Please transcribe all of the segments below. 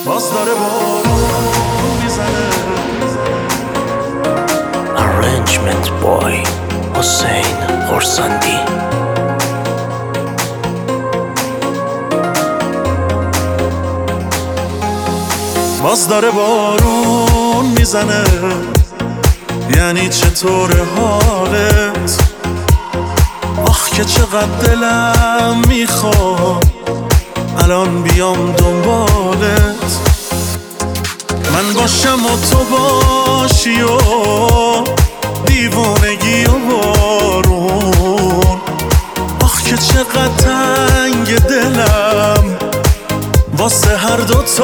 باز داره بارون میزنه. Arrangement boy حسین خرسندی. باز داره بارون میزنه، یعنی چطور حالت؟ آخ که چقدر دلم میخواد الان بیام دنبالت، من باشم و تو باشی و دیوانگی و بارون. آخ که چقدر تنگ دلم واسه هر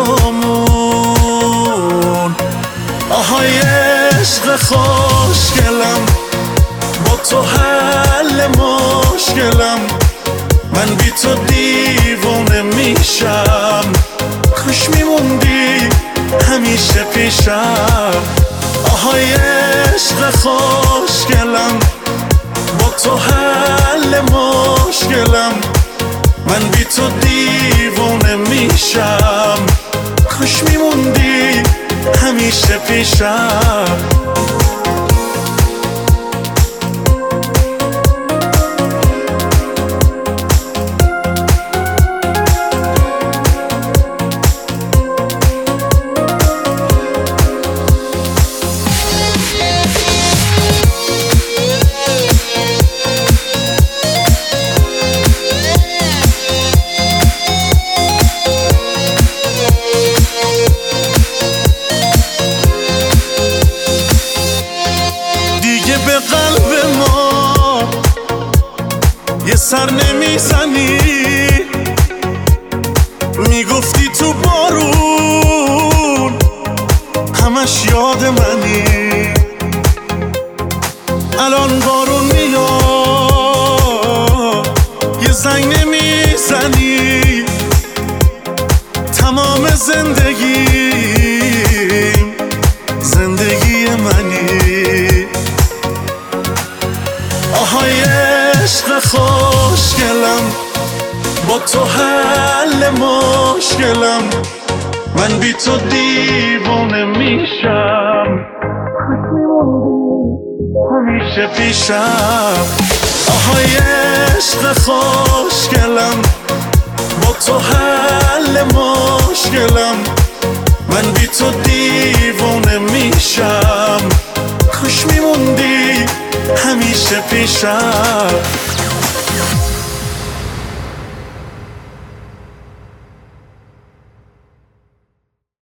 دوتامون. آهای عشق خوشگلم، با تو حل مشکلم، من بی تو دیوانه میشم. خوش میموندی همیشه پیشم. آهای عشق خوشگلم، با تو حل مشکلم، من بی تو دیوانه میشم. خوش میموندی همیشه پیشم. به قلب ما یه سر نمیزنی، میگفتی تو بارون همش یاد منی. الان بارون میاد یه زنگ نمیزنی، تمام زندگیم زندگی منی. آهای عشق خوشگلم، با تو حل مشکلم، من بی تو دیوانه میشم. خوش میموندی همیشه پیشم. آهای عشق خوشگلم، با تو حل مشکلم، من بی تو دیوانه میشم. خوش میموندی همیشه پیشم.